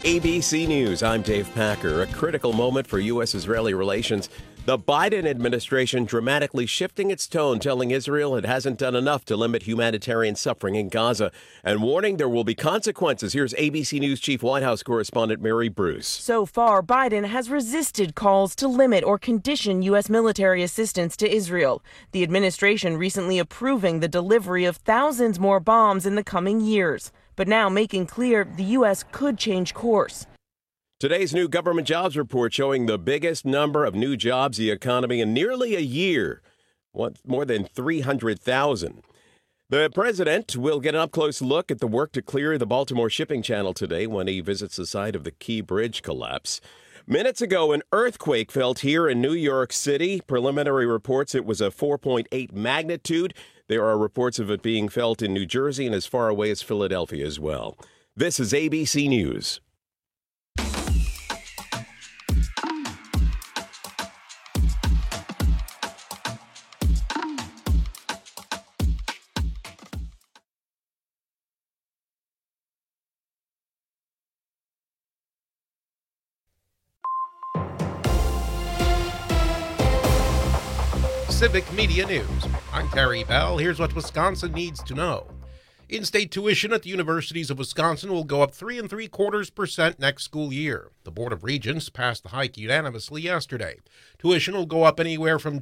ABC News, I'm Dave Packer. A critical moment for U.S.-Israeli relations. The Biden administration dramatically shifting its tone, telling Israel it hasn't done enough to limit humanitarian suffering in Gaza, and warning there will be consequences. Here's ABC News Chief White House correspondent Mary Bruce. So far, Biden has resisted calls to limit or condition U.S. military assistance to Israel. The administration recently approving the delivery of thousands more bombs in the coming years, but now making clear the U.S. could change course. Today's new government jobs report showing the biggest number of new jobs in the economy in nearly a year, more than 300,000. The president will get an up-close look at the work to clear the Baltimore shipping channel today when he visits the site of the Key Bridge collapse. Minutes ago, an earthquake felt here in New York City. Preliminary reports it was a 4.8 magnitude. There are reports of it being felt in New Jersey and as far away as Philadelphia as well. This is ABC News. Civic Media News. I'm Terry Bell. Here's what Wisconsin needs to know. In-state tuition at the universities of Wisconsin will go up 3 3/4% next school year. The Board of Regents passed the hike unanimously yesterday. Tuition will go up anywhere from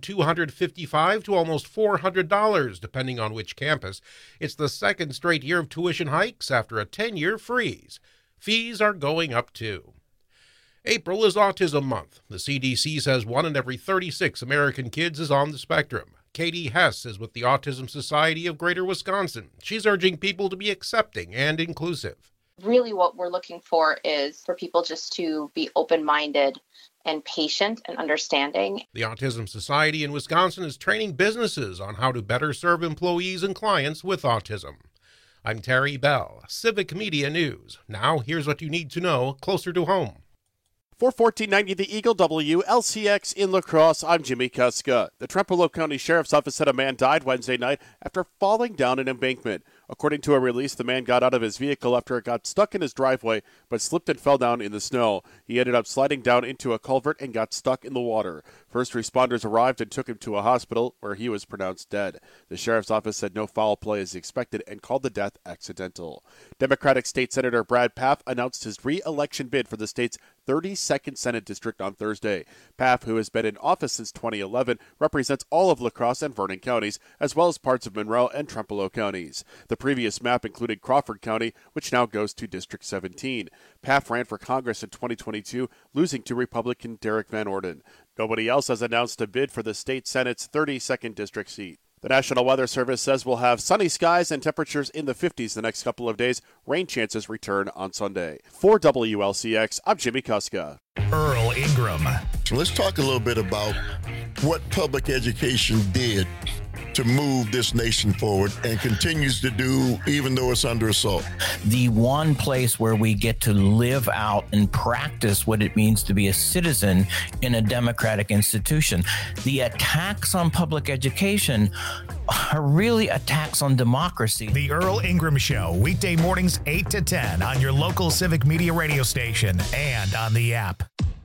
$255 to almost $400, depending on which campus. It's the second straight year of tuition hikes after a 10-year freeze. Fees are going up too. April is Autism Month. The CDC says 1 in every 36 American kids is on the spectrum. Katie Hess is with the Autism Society of Greater Wisconsin. She's urging people to be accepting and inclusive. Really what we're looking for is for people just to be open-minded and patient and understanding. The Autism Society in Wisconsin is training businesses on how to better serve employees and clients with autism. I'm Terry Bell, Civic Media News. Now here's what you need to know closer to home. For 1490 The Eagle WLCX in La Crosse, I'm Jimmy Kuska. The Trempealeau County Sheriff's Office said a man died Wednesday night after falling down an embankment. According to a release, the man got out of his vehicle after it got stuck in his driveway, but slipped and fell down in the snow. He ended up sliding down into a culvert and got stuck in the water. First responders arrived and took him to a hospital, where he was pronounced dead. The Sheriff's Office said no foul play is expected and called the death accidental. Democratic State Senator Brad Pfaff announced his re-election bid for the state's 32nd Senate District on Thursday. Pfaff, who has been in office since 2011, represents all of La Crosse and Vernon counties, as well as parts of Monroe and Trempealeau counties. The previous map included Crawford County, which now goes to District 17. Pfaff ran for Congress in 2022, losing to Republican Derek Van Orden. Nobody else has announced a bid for the state Senate's 32nd district seat. The National Weather Service says we'll have sunny skies and temperatures in the 50s the next couple of days. Rain chances return on Sunday. For WLCX, I'm Jimmy Kuska. Earl Ingram. So let's talk a little bit about what public education did to move this nation forward and continues to do even though it's under assault. The one place where we get to live out and practice what it means to be a citizen in a democratic institution. The attacks on public education are really attacks on democracy. The Earl Ingram Show, weekday mornings 8 to 10 on your local Civic Media radio station and on the app.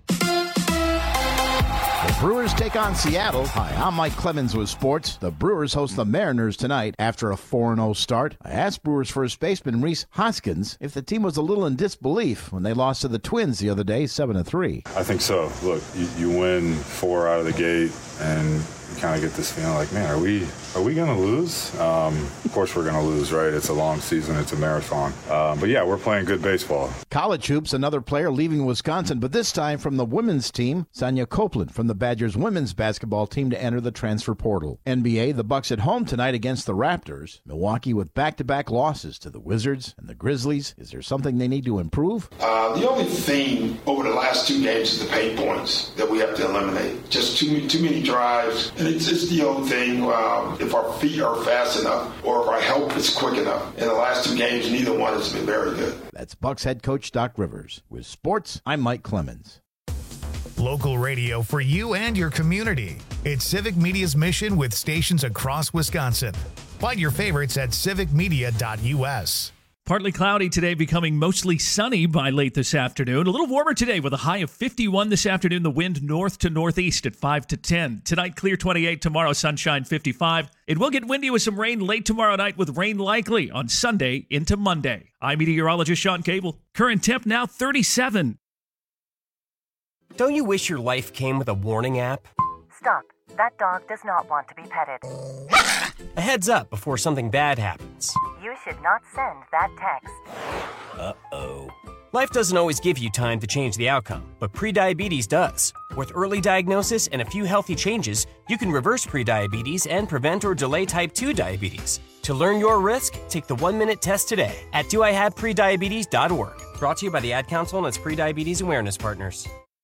The Brewers take on Seattle. Hi, I'm Mike Clemens with sports. The Brewers host the Mariners tonight after a 4-0 start. I asked Brewers first baseman Rhys Hoskins if the team was a little in disbelief when they lost to the Twins the other day, 7-3. I think so. Look, you win 4 out of the gate, and you kind of get this feeling like, man, are we going to lose? Of course we're going to lose, right? It's a long season. It's a marathon. But, yeah, we're playing good baseball. College hoops, another player leaving Wisconsin, but this time from the women's team, Sonia Copeland from the Badgers women's basketball team to enter the transfer portal. NBA, the Bucks at home tonight against the Raptors. Milwaukee with back-to-back losses to the Wizards and the Grizzlies. Is there something they need to improve? The only thing over the last 2 games is the pain points that we have to eliminate. Just too many drives. And it's the old thing, if our feet are fast enough or if our help is quick enough. In the last 2 games, neither one has been very good. That's Bucks head coach Doc Rivers. With sports, I'm Mike Clemens. Local radio for you and your community. It's Civic Media's mission with stations across Wisconsin. Find your favorites at civicmedia.us. Partly cloudy today, becoming mostly sunny by late this afternoon. A little warmer today with a high of 51 this afternoon. The wind north to northeast at 5 to 10. Tonight, clear 28. Tomorrow, sunshine 55. It will get windy with some rain late tomorrow night, with rain likely on Sunday into Monday. I'm meteorologist Sean Cable. Current temp now 37. Don't you wish your life came with a warning app? Stop. That dog does not want to be petted. A heads up before something bad happens. You should not send that text. Uh-oh. Life doesn't always give you time to change the outcome, but prediabetes does. With early diagnosis and a few healthy changes, you can reverse prediabetes and prevent or delay type 2 diabetes. To learn your risk, take the 1-minute test today at doihaveprediabetes.org. Brought to you by the Ad Council and its prediabetes awareness partners.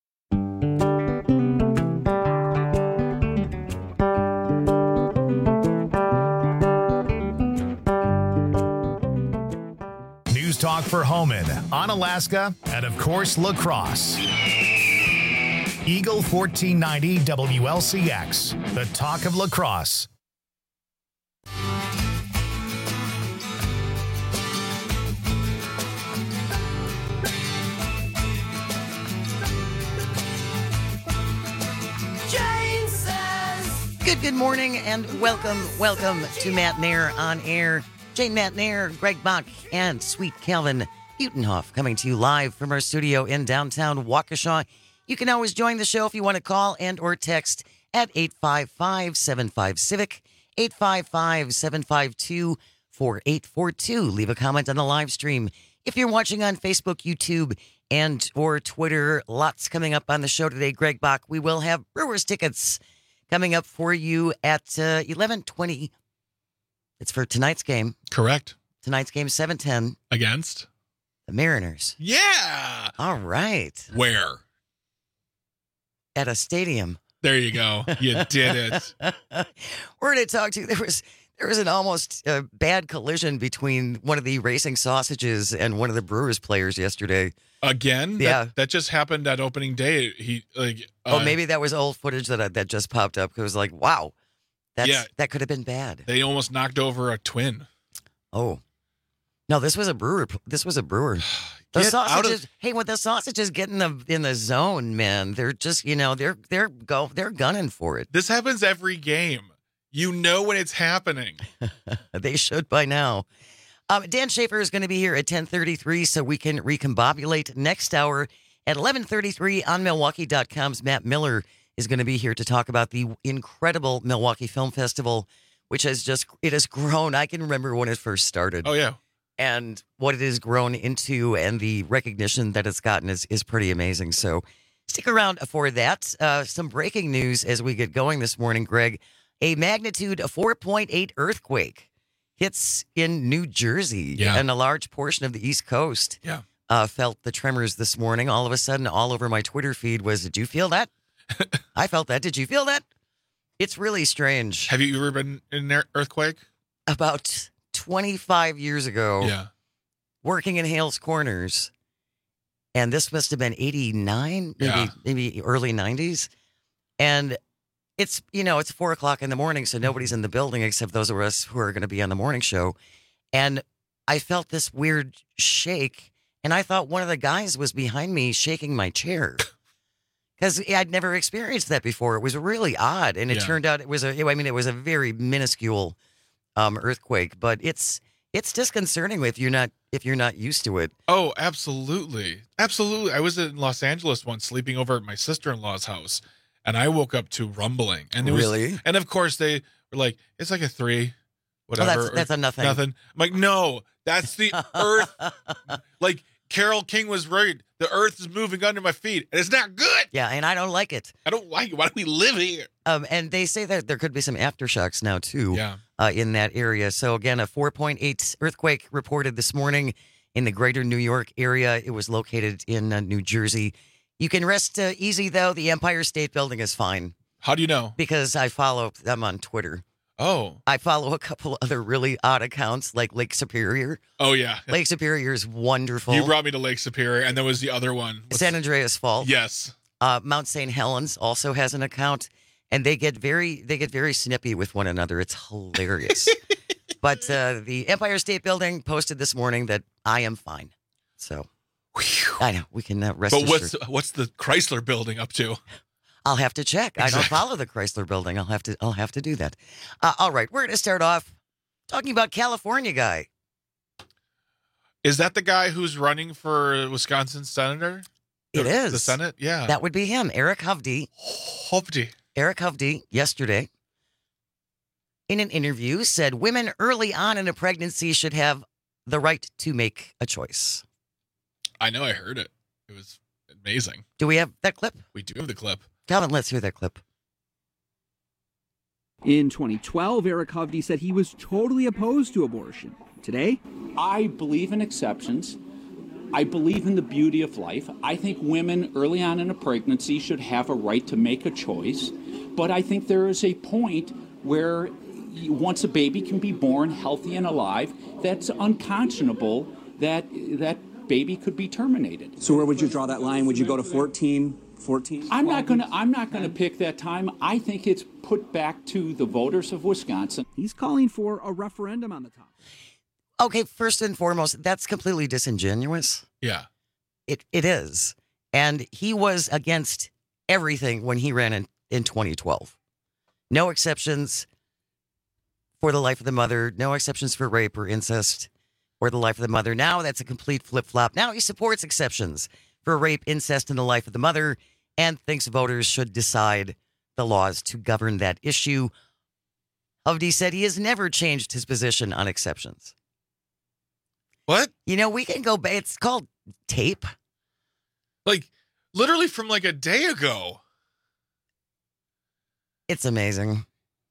Talk for Homan, Onalaska, and of course, La Crosse. Eagle 1490 WLCX, the talk of La Crosse. Good morning and welcome to Matt Nair on Air. Jane Matt Nair, Greg Bach, and Sweet Calvin Butenhoff coming to you live from our studio in downtown Waukesha. You can always join the show if you want to call and or text at 855-75-CIVIC, 855-752-4842. Leave a comment on the live stream. If you're watching on Facebook, YouTube, and or Twitter, lots coming up on the show today. Greg Bach, we will have Brewers tickets coming up for you at 11:20. It's for tonight's game. Correct. Tonight's game, 7:10. Against? The Mariners. Yeah. All right. Where? At a stadium. There you go. You did it. We're going to talk to you. There was an almost bad collision between one of the racing sausages and one of the Brewers players yesterday. Again? Yeah. That just happened at opening day. Maybe that was old footage that just popped up. It was like, wow. That could have been bad. They almost knocked over a twin. Oh. No, this was a brewer. The sausages. Hey, when the sausages get in the zone, man, they're just, they're gunning for it. This happens every game. You know when it's happening. They should by now. Dan Schaefer is going to be here at 10:33, so we can recombobulate next hour at 11:33 on Milwaukee.com's Matt Miller is going to be here to talk about the incredible Milwaukee Film Festival, which has grown. I can remember when it first started. Oh, yeah. And what it has grown into and the recognition that it's gotten is pretty amazing. So stick around for that. Some breaking news as we get going this morning, Greg. A magnitude 4.8 earthquake hits in New Jersey, and a large portion of the East Coast felt the tremors this morning. All of a sudden, all over my Twitter feed was, did you feel that? I felt that. Did you feel that? It's really strange. Have you ever been in an earthquake? About 25 years ago, working in Hales Corners, and this must have been 89, maybe early 90s. And it's 4 o'clock in the morning, so nobody's in the building except those of us who are going to be on the morning show. And I felt this weird shake, and I thought one of the guys was behind me shaking my chair. Because I'd never experienced that before. It was really odd, and it turned out it was a very minuscule earthquake, but it's disconcerting if you're not used to it. Oh, absolutely, absolutely. I was in Los Angeles once, sleeping over at my sister-in-law's house, and I woke up to rumbling. And and of course they were like, "It's like a 3, whatever." Oh, that's a nothing. Nothing. I'm like, no, that's the earth. Like Carole King was right. The earth is moving under my feet, and it's not good. Yeah, and I don't like it. I don't like it. Why do we live here? And they say that there could be some aftershocks now, too, in that area. So, again, a 4.8 earthquake reported this morning in the greater New York area. It was located in New Jersey. You can rest easy, though. The Empire State Building is fine. How do you know? Because I follow them on Twitter. Oh. I follow a couple other really odd accounts like Lake Superior. Oh, yeah. Lake Superior is wonderful. You brought me to Lake Superior, and there was the other one. San Andreas Fault. Yes. Mount St. Helens also has an account, and they get very snippy with one another. It's hilarious. But the Empire State Building posted this morning that I am fine. So I know we can rest assured. But what's the Chrysler Building up to? I'll have to check. Exactly. I don't follow the Chrysler Building. I'll have to do that. All right, we're going to start off talking about California guy. Is that the guy who's running for Wisconsin senator? It is. The Senate? Yeah. That would be him, Eric Hovde. Eric Hovde, yesterday, in an interview, said women early on in a pregnancy should have the right to make a choice. I know, I heard it. It was amazing. Do we have that clip? We do have the clip. Calvin, let's hear that clip. In 2012, Eric Hovde said he was totally opposed to abortion. Today, I believe in exceptions. I believe in the beauty of life. I think women early on in a pregnancy should have a right to make a choice. But I think there is a point where once a baby can be born healthy and alive, that's unconscionable that that baby could be terminated. So where would you draw that line? Would you go to 14? I'm not going to pick that time. I think it's put back to the voters of Wisconsin. He's calling for a referendum on the topic. Okay, first and foremost, that's completely disingenuous. Yeah. It is. And he was against everything when he ran in 2012. No exceptions for the life of the mother, no exceptions for rape or incest or the life of the mother. Now that's a complete flip-flop. Now he supports exceptions for rape, incest, and the life of the mother, and thinks voters should decide the laws to govern that issue. Hovde said he has never changed his position on exceptions. What? You know, we can go back. It's called tape. Like, literally from like a day ago. It's amazing.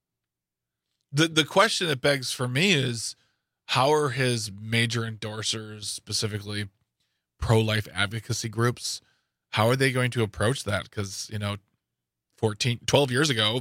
The question that begs for me is, how are his major endorsers, specifically pro-life advocacy groups, how are they going to approach that? Because, 12 years ago,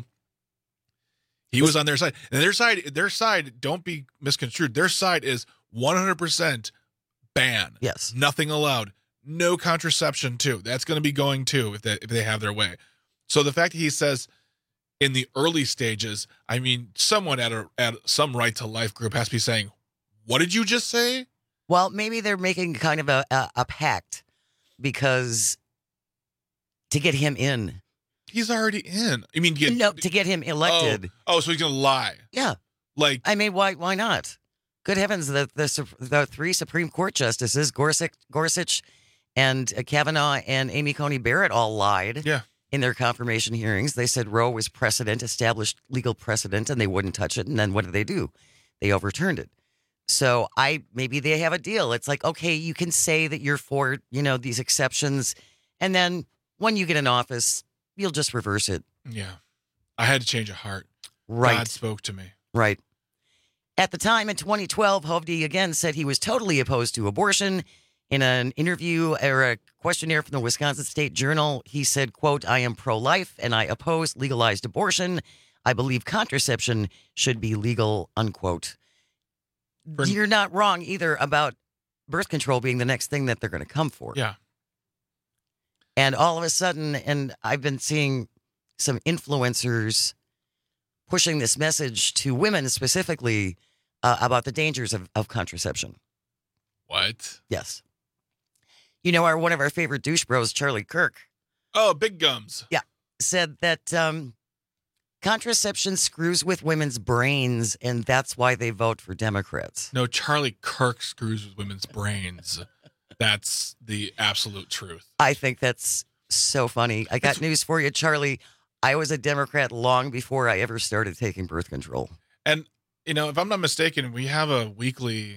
he was on their side. And their side, don't be misconstrued, their side is 100% ban. Yes. Nothing allowed. No contraception, too. That's going to be going, too, if they have their way. So the fact that he says in the early stages, I mean, someone at some right to life group has to be saying, what did you just say? Well, maybe they're making kind of a pact because to get him in. He's already in. I mean, to get him elected. Oh, so he's going to lie. Yeah. Like, I mean, why not? Good heavens, the three Supreme Court justices, Gorsuch and Kavanaugh and Amy Coney Barrett all lied in their confirmation hearings. They said Roe was precedent, established legal precedent, and they wouldn't touch it. And then what did they do? They overturned it. So maybe they have a deal. It's like, okay, you can say that you're for, these exceptions. And then when you get in office, you'll just reverse it. Yeah. I had to change a heart. Right. God spoke to me. Right. At the time in 2012, Hovde again said he was totally opposed to abortion. In an interview or a questionnaire from the Wisconsin State Journal, he said, quote, I am pro-life and I oppose legalized abortion. I believe contraception should be legal, unquote. You're not wrong either about birth control being the next thing that they're going to come for. Yeah. And all of a sudden, and I've been seeing some influencers pushing this message to women specifically about the dangers of contraception. What? Yes. One of our favorite douche bros, Charlie Kirk. Oh, Big Gums. Yeah. Said that contraception screws with women's brains, and that's why they vote for Democrats. No, Charlie Kirk screws with women's brains. That's the absolute truth. I think that's so funny. I got news for you, Charlie. I was a Democrat long before I ever started taking birth control. And, if I'm not mistaken, we have a weekly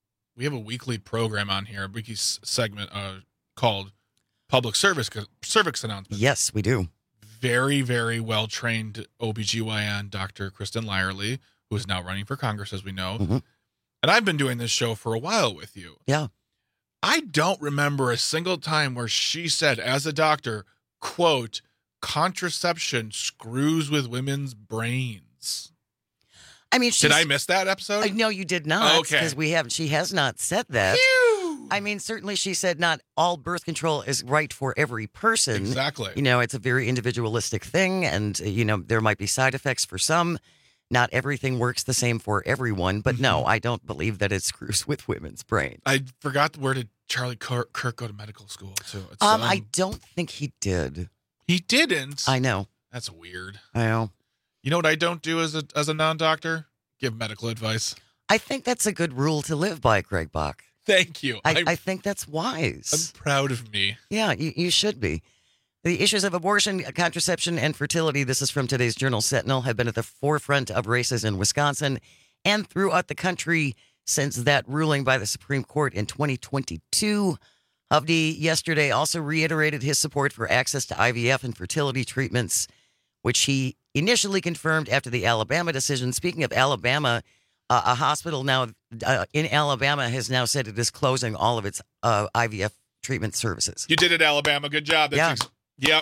program on here, a weekly segment called Public Service Announcement. Yes, we do. Very, very well-trained OBGYN, Dr. Kristen Lyerly, who is now running for Congress, as we know. Mm-hmm. And I've been doing this show for a while with you. Yeah. I don't remember a single time where she said, as a doctor, quote, contraception screws with women's brains. I mean, did I miss that episode? No, you did not. Okay. Because she has not said that. Phew! I mean, certainly she said not all birth control is right for every person. Exactly. It's a very individualistic thing, and, there might be side effects for some. not everything works the same for everyone, but no, I don't believe that it screws with women's brains. I forgot, where did Charlie Kirk go to medical school too? I don't think he did. He didn't. I know. That's weird. I know. You know what I don't do as a non-doctor? Give medical advice. I think that's a good rule to live by, Greg Bach. Thank you. I think that's wise. I'm proud of me. Yeah, you should be. The issues of abortion, contraception, and fertility, this is from today's Journal Sentinel, have been at the forefront of races in Wisconsin and throughout the country since that ruling by the Supreme Court in 2022. Hovde yesterday also reiterated his support for access to IVF and fertility treatments, which he initially confirmed after the Alabama decision. Speaking of Alabama, a hospital now in Alabama has now said it is closing all of its IVF treatment services. You did it, Alabama. Good job. Yep.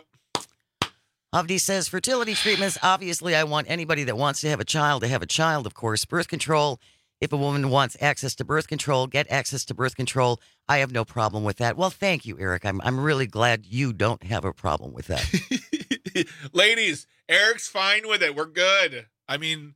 Hovde says fertility treatments, obviously I want anybody that wants to have a child, of course. Birth control, if a woman wants access to birth control, get access to birth control. I have no problem with that. Well, thank you, Eric. I'm really glad you don't have a problem with that. Ladies, Eric's fine with it. We're good. I mean,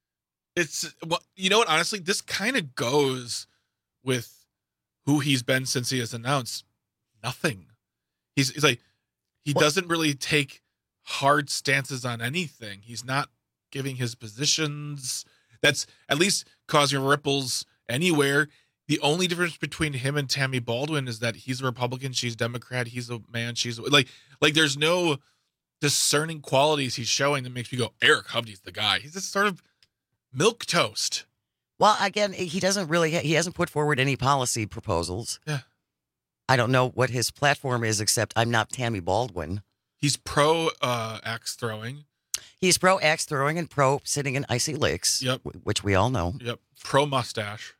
you know what? Honestly, this kind of goes with who he's been since he has announced nothing. He's like, he doesn't really take hard stances on anything. He's not giving his positions. That's at least causing ripples anywhere. The only difference between him and Tammy Baldwin is that he's a Republican, she's Democrat, he's a man, she's like there's no discerning qualities he's showing that makes me go, Eric Hovde's the guy. He's just sort of milquetoast. Well, again, he hasn't put forward any policy proposals. Yeah. I don't know what his platform is, except I'm not Tammy Baldwin. He's pro axe throwing. He's pro axe throwing and pro sitting in icy lakes. Yep. Which we all know. Yep. Pro mustache.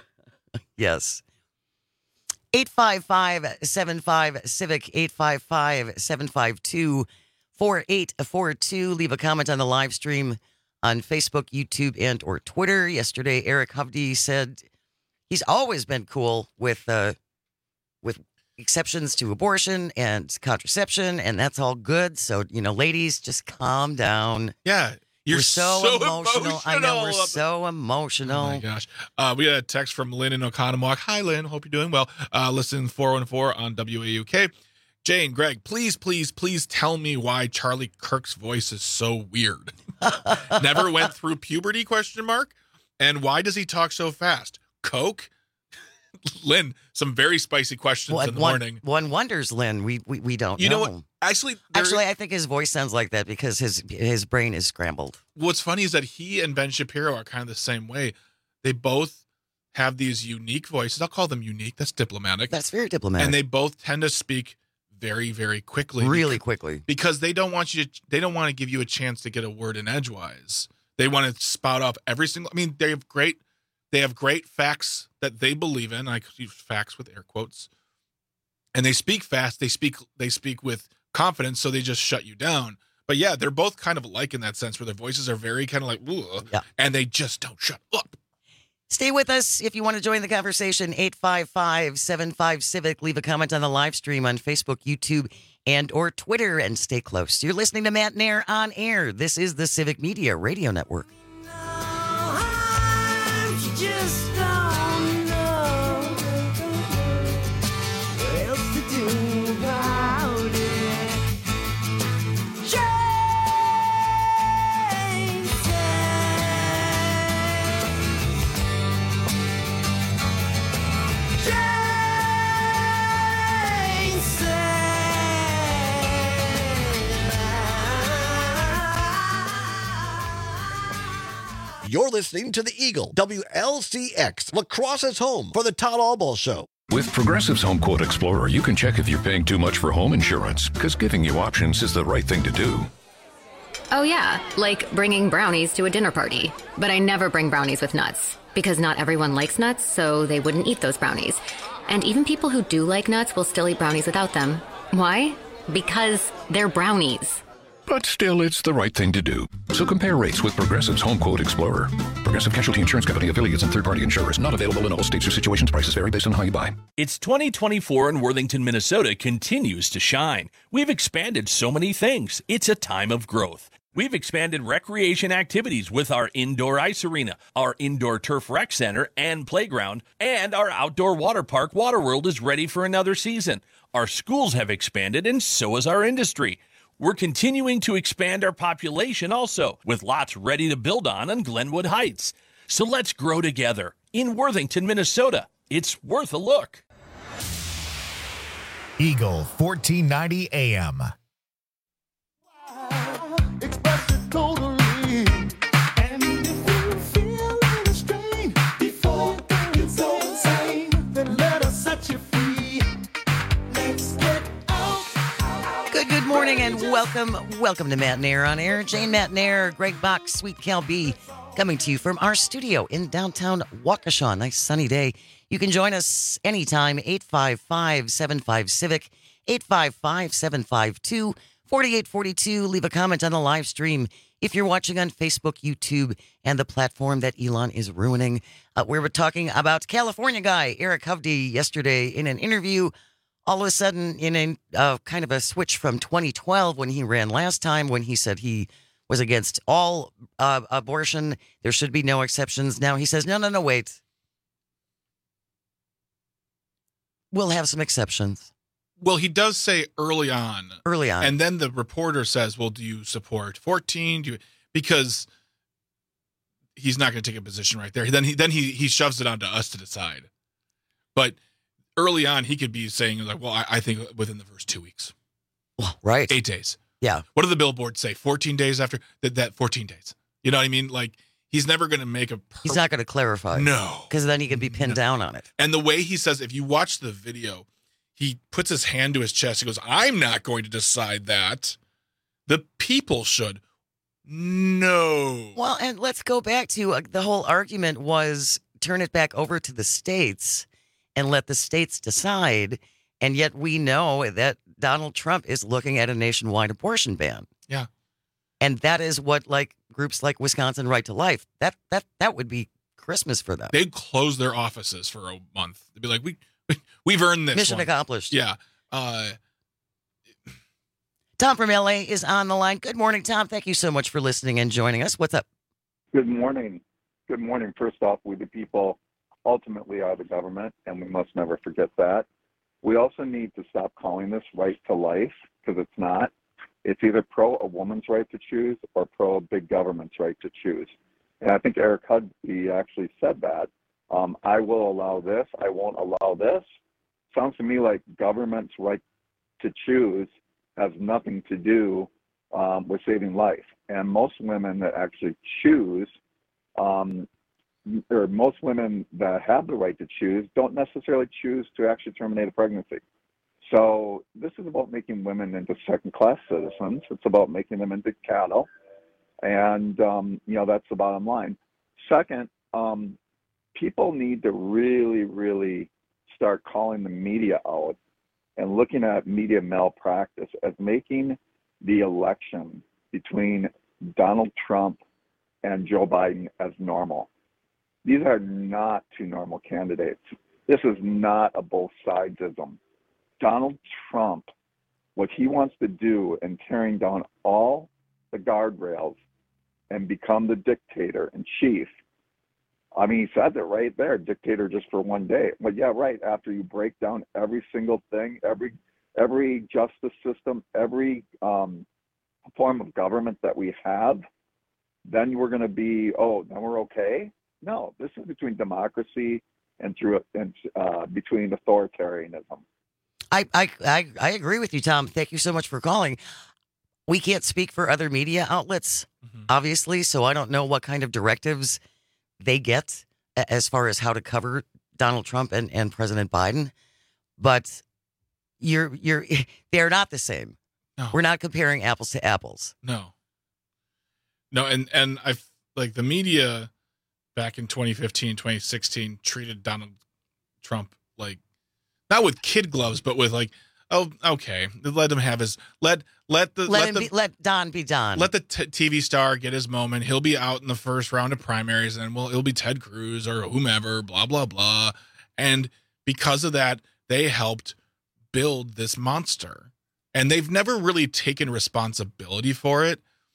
Yes. 855-75-CIVIC, 855-752-4842. Leave a comment on the live stream on Facebook, YouTube, and or Twitter. Yesterday, Eric Hovde said he's always been cool with exceptions to abortion and contraception, and that's all good. So, ladies, just calm down. Yeah. You're so emotional. I know, we're so emotional. Oh, my gosh. We got a text from Lynn in Oconomowoc. Hi, Lynn. Hope you're doing well. Listen, 414 on WAUK. Jane, Greg, please tell me why Charlie Kirk's voice is so weird. Never went through puberty, ? And why does he talk so fast? Coke? Lynn, some very spicy questions in the morning. One wonders, Lynn. We don't know. You know what? Actually, I think his voice sounds like that because his brain is scrambled. What's funny is that he and Ben Shapiro are kind of the same way. They both have these unique voices. I'll call them unique. That's diplomatic. That's very diplomatic. And they both tend to speak very, very quickly. Really quickly. Because they don't want to give you a chance to get a word in edgewise. They want to spout off every single. I mean, they have great facts that they believe in. I use facts with air quotes. And they speak fast. They speak with confidence, so they just shut you down. But yeah, they're both kind of alike in that sense, where their voices are very kind of like, and they just don't shut up. Stay with us if you want to join the conversation. 855-75-CIVIC. Leave a comment on the live stream on Facebook, YouTube, and or Twitter, and stay close. You're listening to Matt Nair on air. This is the Civic Media Radio Network. Just don't know what else to do about it. You're listening to The Eagle, WLCX, Lacrosse's home for the Todd Albaugh Show. With Progressive's Home Quote Explorer, you can check if you're paying too much for home insurance, because giving you options is the right thing to do. Oh yeah, like bringing brownies to a dinner party. But I never bring brownies with nuts, because not everyone likes nuts, so they wouldn't eat those brownies. And even people who do like nuts will still eat brownies without them. Why? Because they're brownies. But still, it's the right thing to do. So compare rates with Progressive's Home Quote Explorer. Progressive Casualty Insurance Company, affiliates, and third-party insurers. Not available in all states or situations. Prices vary based on how you buy. It's 2024 and Worthington, Minnesota continues to shine. We've expanded so many things. It's a time of growth. We've expanded recreation activities with our indoor ice arena, our indoor turf rec center and playground, and our outdoor water park, Waterworld, is ready for another season. Our schools have expanded, and so has our industry. We're continuing to expand our population also, with lots ready to build on Glenwood Heights. So let's grow together. In Worthington, Minnesota, it's worth a look. Eagle 1490 AM. Express it totally. And if you feel a little strain before you get so insane, then let us set you free. Let's get out. Good morning and welcome to Matt and Air on Air. Jane, Matt and Air, Greg Bach, Sweet Cal B, coming to you from our studio in downtown Waukesha. Nice sunny day. You can join us anytime, 855-75-CIVIC, 855-752-4842. Leave a comment on the live stream if you're watching on Facebook, YouTube, and the platform that Elon is ruining. We were talking about California guy Eric Hovde yesterday in an interview. All of a sudden, in a kind of a switch from 2012 when he ran last time, when he said he was against all abortion, there should be no exceptions. Now he says, no, wait. We'll have some exceptions. Well, he does say early on. And then the reporter says, well, do you support 14? Because he's not going to take a position right there. Then he shoves it onto us to decide. But early on, he could be saying, like, well, I think within the first 2 weeks. Well, right. 8 days. Yeah. What do the billboards say? 14 days after that 14 days. You know what I mean? Like, he's never going to make a... He's not going to clarify. No. Because then he can be pinned down on it. And the way he says, if you watch the video, he puts his hand to his chest. He goes, I'm not going to decide that. The people should. No. Well, and let's go back to the whole argument was turn it back over to the states and let the states decide. And yet we know that Donald Trump is looking at a nationwide abortion ban. Yeah. And that is what, like, groups like Wisconsin Right to Life, that would be Christmas for them. They'd close their offices for a month. They'd be like, we've earned this. Mission accomplished. Yeah. Tom from LA is on the line. Good morning, Tom. Thank you so much for listening and joining us. What's up? Good morning. Good morning. First off, we the people ultimately are the government, and we must never forget that. We also need to stop calling this right to life, because it's not. It's either pro a woman's right to choose or pro a big government's right to choose. And I think Eric Hovde actually said that. I will allow this. I won't allow this. Sounds to me like government's right to choose has nothing to do with saving life. And most women that actually choose, or most women that have the right to choose, don't necessarily choose to actually terminate a pregnancy. So this is about making women into second-class citizens. It's about making them into cattle. And, that's the bottom line. Second, people need to really, really start calling the media out and looking at media malpractice as making the election between Donald Trump and Joe Biden as normal. These are not two normal candidates. This is not a both sidesism. Donald Trump, what he wants to do in tearing down all the guardrails and become the dictator in chief. I mean, he said it right there, dictator just for one day. But yeah, right, after you break down every single thing, every justice system, every form of government that we have, then we're going to be, then we're okay? No, this is between democracy and between authoritarianism. I agree with you, Tom. Thank you so much for calling. We can't speak for other media outlets, obviously, so I don't know what kind of directives they get as far as how to cover Donald Trump and President Biden. But they're not the same. No. We're not comparing apples to apples. No, and I like the media back in 2015, 2016 treated Donald Trump like, not with kid gloves, but with like, oh, okay, let him have his let Don be Don. Let the TV star get his moment. He'll be out in the first round of primaries, and it'll be Ted Cruz or whomever. Blah blah blah. And because of that, they helped build this monster, and they've never really taken responsibility for it.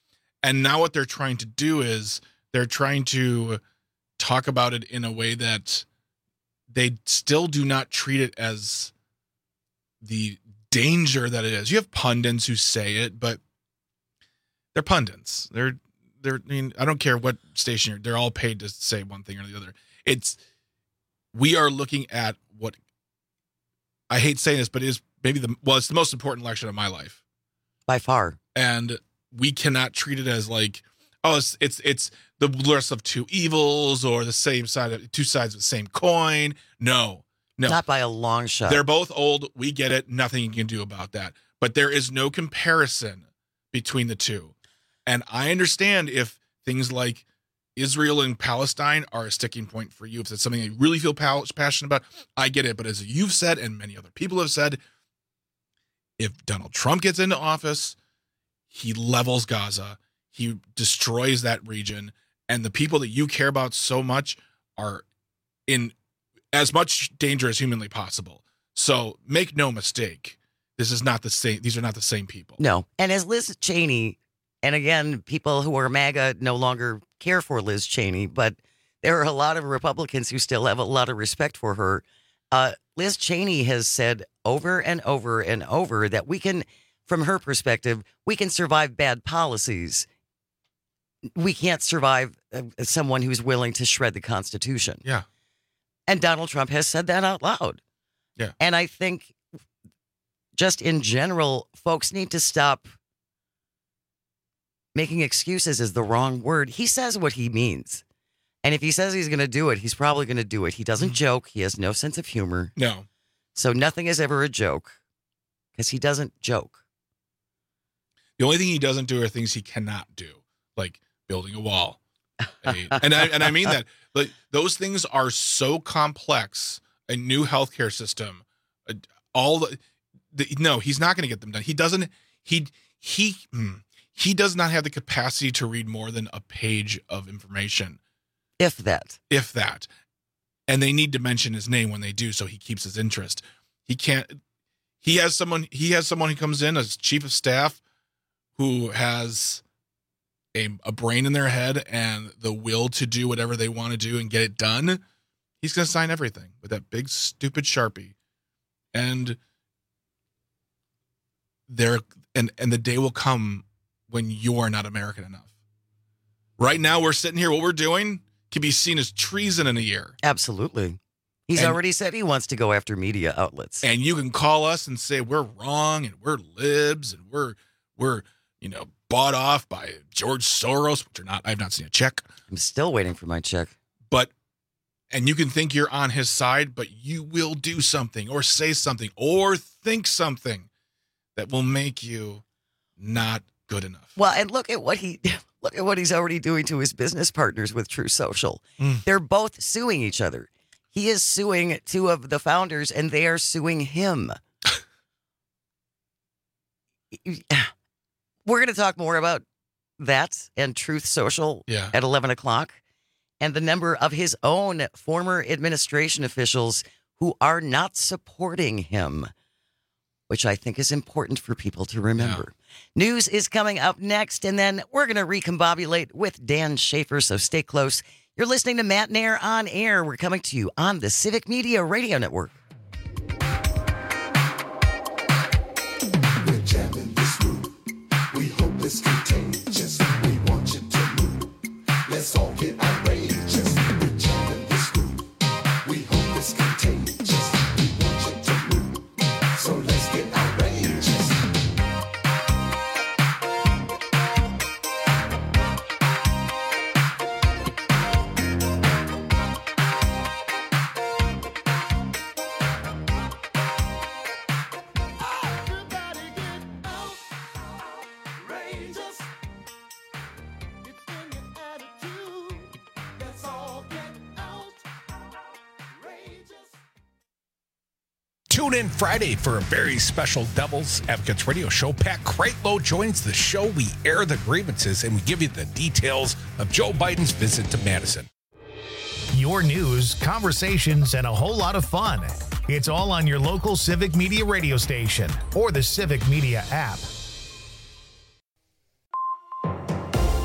And now what they're trying to do is they're trying to talk about it in a way that they still do not treat it as the danger that it is. You have pundits who say it, but they're pundits. I mean, I don't care what station they're all paid to say one thing or the other. We are looking at what, I hate saying this, but it is maybe it's the most important election of my life. By far. And we cannot treat it as like, oh, it's the worst of two evils or the same side, two sides of the same coin. No. Not by a long shot. They're both old. We get it. Nothing you can do about that. But there is no comparison between the two. And I understand if things like Israel and Palestine are a sticking point for you, if it's something you really feel passionate about, I get it. But as you've said, and many other people have said, if Donald Trump gets into office, he levels Gaza, he destroys that region, and the people that you care about so much are in as much danger as humanly possible. So make no mistake, this is not the same. These are not the same people. No. And as Liz Cheney, and again, people who are MAGA no longer care for Liz Cheney, but there are a lot of Republicans who still have a lot of respect for her. Liz Cheney has said over and over and over that we can, from her perspective, we can survive bad policies. We can't survive someone who's willing to shred the Constitution. Yeah. And Donald Trump has said that out loud. Yeah. And I think just in general, folks need to stop making excuses is the wrong word. He says what he means. And if he says he's going to do it, he's probably going to do it. He doesn't joke. He has no sense of humor. No. So nothing is ever a joke because he doesn't joke. The only thing he doesn't do are things he cannot do, like building a wall. And I mean that. Like, those things are so complex. A new healthcare system, no, he's not going to get them done. He doesn't. He does not have the capacity to read more than a page of information. If that. And they need to mention his name when they do, so he keeps his interest. He can't. He has someone who comes in as chief of staff who has a brain in their head and the will to do whatever they want to do and get it done. He's going to sign everything with that big stupid Sharpie, and the day will come when you are not American enough. Right now, we're sitting here. What we're doing can be seen as treason in a year. Absolutely. He's already said he wants to go after media outlets. And you can call us and say we're wrong and we're libs and we're bought off by George Soros, which are not. I've not seen a check. I'm still waiting for my check. And you can think you're on his side, but you will do something or say something or think something that will make you not good enough. Well, and look at what he's already doing to his business partners with True Social. They're both suing each other. He is suing two of the founders, and they are suing him. We're going to talk more about that and Truth Social at 11 o'clock. And the number of his own former administration officials who are not supporting him, which I think is important for people to remember. Yeah. News is coming up next, and then we're going to recombobulate with Dan Schaefer, so stay close. You're listening to Matt Nair on Air. We're coming to you on the Civic Media Radio Network. We're jamming this room. We hope it's contagious. We want you to move. Let's all get outrageous. We're jamming this room. We hope it's contagious. We want you to move. So let's get outrageous. Tune in Friday for a very special Devil's Advocates radio show. Pat Kreitlow joins the show. We air the grievances and we give you the details of Joe Biden's visit to Madison. Your news, conversations, and a whole lot of fun. It's all on your local Civic Media radio station or the Civic Media app.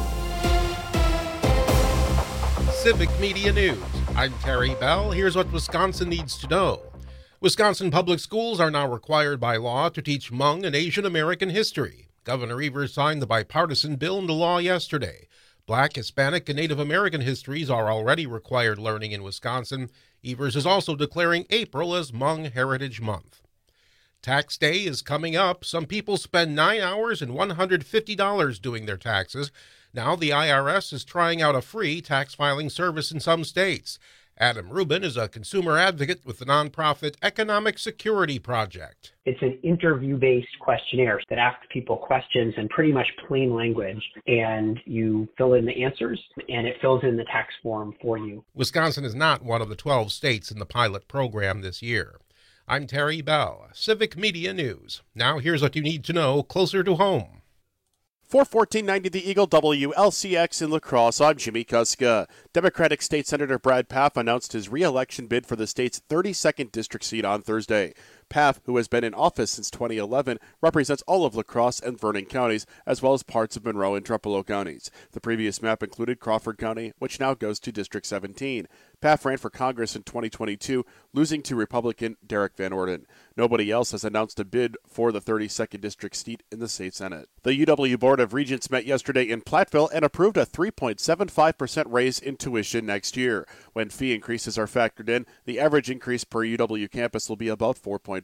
Civic Media News. I'm Terry Bell. Here's what Wisconsin needs to know. Wisconsin public schools are now required by law to teach Hmong and Asian American history. Governor Evers signed the bipartisan bill into law yesterday. Black, Hispanic, and Native American histories are already required learning in Wisconsin. Evers is also declaring April as Hmong Heritage Month. Tax day is coming up. Some people spend 9 hours and $150 doing their taxes. Now the IRS is trying out a free tax filing service in some states. Adam Rubin is a consumer advocate with the nonprofit Economic Security Project. It's an interview-based questionnaire that asks people questions in pretty much plain language, and you fill in the answers, and it fills in the tax form for you. Wisconsin is not one of the 12 states in the pilot program this year. I'm Terry Bell, Civic Media News. Now here's what you need to know closer to home. For 1490 The Eagle WLCX in La Crosse, I'm Jimmy Kuska. Democratic State Senator Brad Pfaff announced his re-election bid for the state's 32nd district seat on Thursday. Pfaff, who has been in office since 2011, represents all of La Crosse and Vernon counties, as well as parts of Monroe and Trepalow counties. The previous map included Crawford County, which now goes to District 17. Pfaff ran for Congress in 2022, losing to Republican Derek Van Orden. Nobody else has announced a bid for the 32nd district seat in the state Senate. The UW Board of Regents met yesterday in Platteville and approved a 3.75% raise in tuition next year. When fee increases are factored in, the average increase per UW campus will be about 4.4%.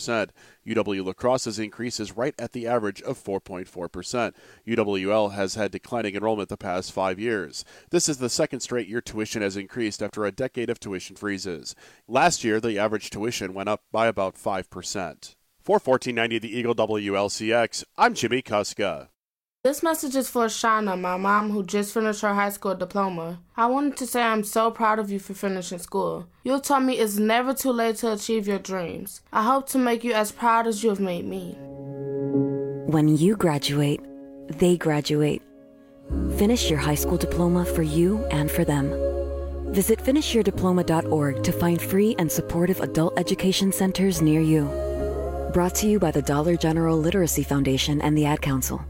UW La Crosse's increase is right at the average of 4.4%. UWL has had declining enrollment the past 5 years. This is the second straight year tuition has increased after a decade of tuition freezes. Last year, the average tuition went up by about 5%. For 1490 The Eagle WLCX, I'm Jimmy Kuska. This message is for Shauna, my mom, who just finished her high school diploma. I wanted to say I'm so proud of you for finishing school. You taught me it's never too late to achieve your dreams. I hope to make you as proud as you have made me. When you graduate, they graduate. Finish your high school diploma for you and for them. Visit finishyourdiploma.org to find free and supportive adult education centers near you. Brought to you by the Dollar General Literacy Foundation and the Ad Council.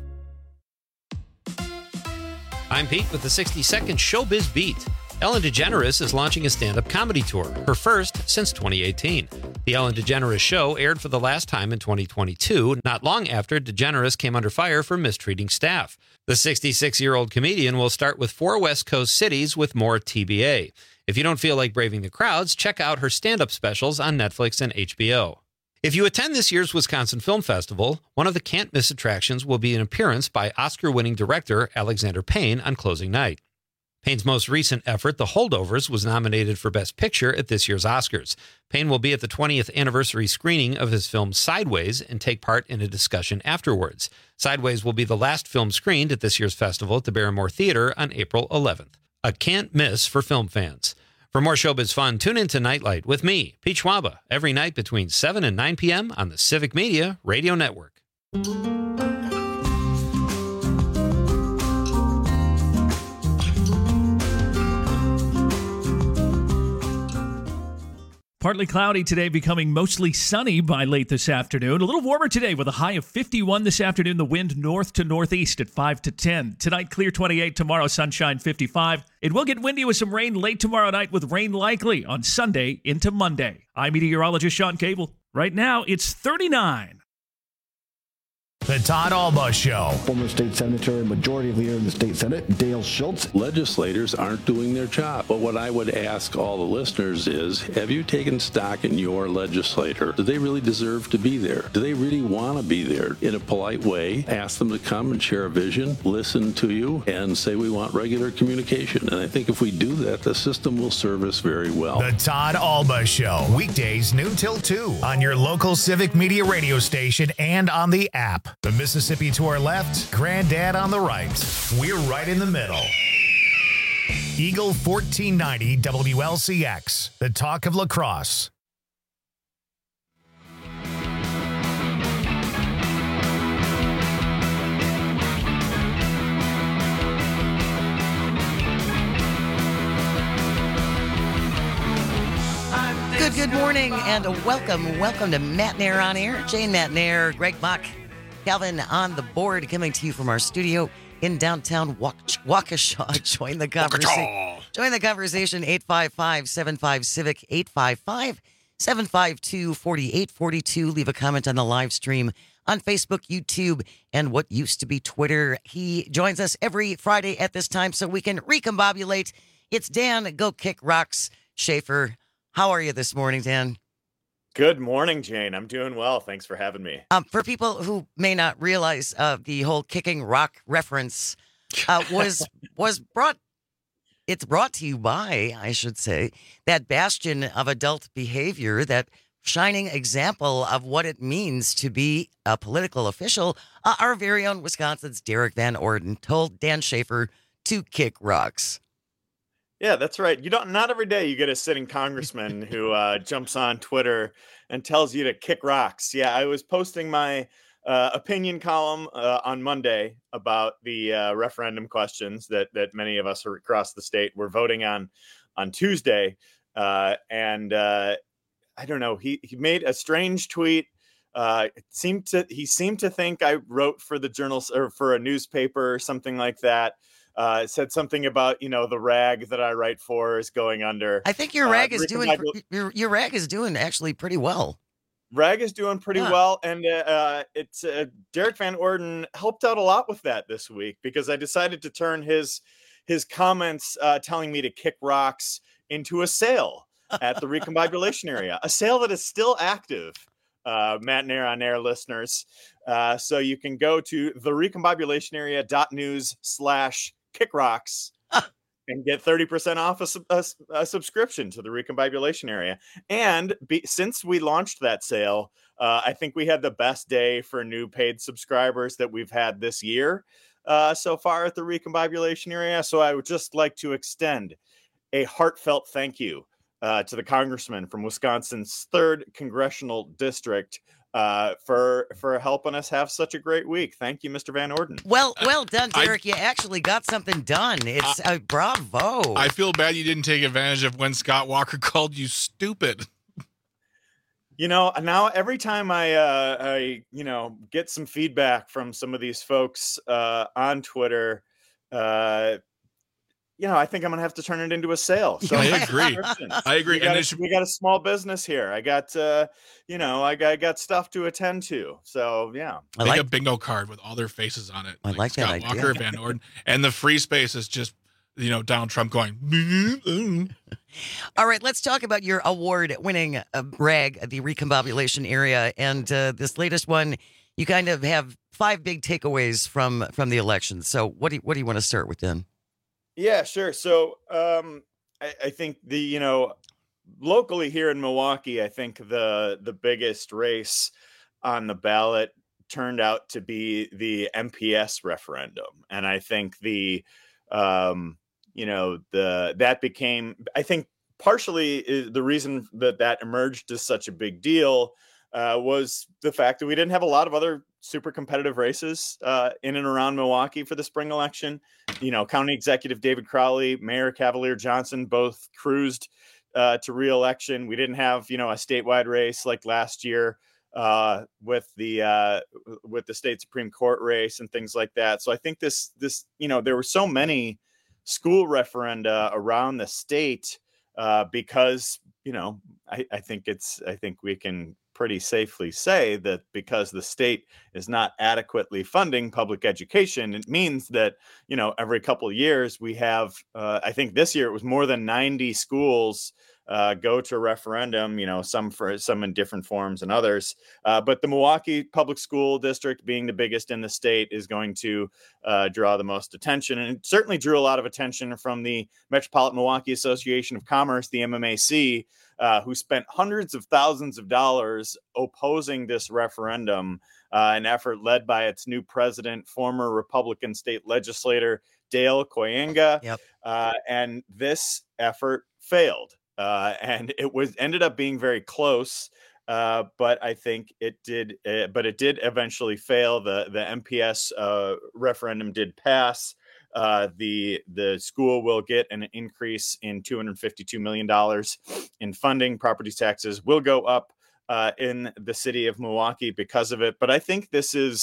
I'm Pete with the 60-second Showbiz Beat. Ellen DeGeneres is launching a stand-up comedy tour, her first since 2018. The Ellen DeGeneres Show aired for the last time in 2022, not long after DeGeneres came under fire for mistreating staff. The 66-year-old comedian will start with 4 West Coast cities with more TBA. If you don't feel like braving the crowds, check out her stand-up specials on Netflix and HBO. If you attend this year's Wisconsin Film Festival, one of the can't-miss attractions will be an appearance by Oscar-winning director Alexander Payne on closing night. Payne's most recent effort, The Holdovers, was nominated for Best Picture at this year's Oscars. Payne will be at the 20th anniversary screening of his film Sideways and take part in a discussion afterwards. Sideways will be the last film screened at this year's festival at the Barrymore Theater on April 11th. A can't miss for film fans. For more showbiz fun, tune in to Nightlight with me, Pete Schwaba, every night between 7 and 9 p.m. on the Civic Media Radio Network. Partly cloudy today, becoming mostly sunny by late this afternoon. A little warmer today with a high of 51 this afternoon. The wind north to northeast at 5 to 10. Tonight, clear 28. Tomorrow, sunshine 55. It will get windy with some rain late tomorrow night, with rain likely on Sunday into Monday. I'm meteorologist Sean Cable. Right now, it's 39. The Todd Alba Show. Former state senator and majority leader in the state Senate, Dale Schultz. Legislators aren't doing their job. But what I would ask all the listeners is, have you taken stock in your legislator? Do they really deserve to be there? Do they really want to be there? In a polite way, ask them to come and share a vision, listen to you, and say we want regular communication. And I think if we do that, the system will serve us very well. The Todd Alba Show. Weekdays noon till 2 on your local Civic Media radio station and on the app. The Mississippi to our left, Granddad on the right. We're right in the middle. Eagle 1490 WLCX, the talk of La Crosse. Good morning and welcome to Matt Nair on Air. Jane Matt Nair, Greg Bach, Calvin on the board, coming to you from our studio in downtown Waukesha. Join the conversation. Join the conversation, 855-75-CIVIC, 855-752-4842. Leave a comment on the live stream on Facebook, YouTube, and what used to be Twitter. He joins us every Friday at this time so we can recombobulate. It's Dan, Go Kick Rocks Schaefer. How are you this morning, Dan? Good morning, Jane. I'm doing well. Thanks for having me. For people who may not realize the whole kicking rock reference was brought to you by, I should say, that bastion of adult behavior, that shining example of what it means to be a political official. Our very own Wisconsin's Derek Van Orden told Dan Schaefer to kick rocks. Yeah, that's right. Not every day you get a sitting congressman who jumps on Twitter and tells you to kick rocks. Yeah, I was posting my opinion column on Monday about the referendum questions that many of us across the state were voting on Tuesday. I don't know. He made a strange tweet. He seemed to think I wrote for the journals or for a newspaper or something like that. It said something about, the rag that I write for is going under. I think your rag is doing your rag is doing actually pretty well. Rag is doing pretty well, and it's Derek Van Orden helped out a lot with that this week because I decided to turn his comments telling me to kick rocks into a sale at the recombobulation area, a sale that is still active. Matt Nair on Air listeners. So you can go to therecombobulationarea.news/kickrocks and get 30% off a subscription to the Recombobulation Area. And since we launched that sale, I think we had the best day for new paid subscribers that we've had this year so far at the Recombobulation Area. So I would just like to extend a heartfelt thank you to the congressman from Wisconsin's 3rd Congressional District for helping us have such a great week. Thank you, Mr. Van Orden. Well done, Derek. You actually got something done. It's bravo. I feel bad you didn't take advantage of when Scott Walker called you stupid. Now every time I get some feedback from some of these folks on Twitter, I think I'm going to have to turn it into a sale. So I agree. We got a small business here. I got, I got stuff to attend to. So, yeah. Make a bingo card with all their faces on it. I like Scott that Walker, idea. Van Orden. And the free space is just, Donald Trump going. All right, let's talk about your award-winning rag at the Recombobulation Area. And this latest one, you kind of have 5 big takeaways from the election. So what do you want to start with, then? Yeah, sure. So I think locally here in Milwaukee, I think the biggest race on the ballot turned out to be the MPS referendum. And I think that became, I think partially the reason that emerged as such a big deal was the fact that we didn't have a lot of other super competitive races in and around Milwaukee for the spring election. County Executive David Crowley, Mayor Cavalier Johnson, both cruised to re-election. We didn't have, a statewide race like last year with the state Supreme Court race and things like that. So I think this, there were so many school referenda around the state because, I think we can pretty safely say that because the state is not adequately funding public education, it means that, every couple of years we have, I think this year it was more than 90 schools go to referendum, some in different forms and others. But the Milwaukee Public School District, being the biggest in the state, is going to draw the most attention. And it certainly drew a lot of attention from the Metropolitan Milwaukee Association of Commerce, the MMAC, who spent hundreds of thousands of dollars opposing this referendum, an effort led by its new president, former Republican state legislator Dale Koyenga. Yep. And this effort failed. And it ended up being very close, but I think it did eventually fail. The MPS referendum did pass. The school will get an increase in $252 million in funding. Property taxes will go up in the city of Milwaukee because of it. But I think this is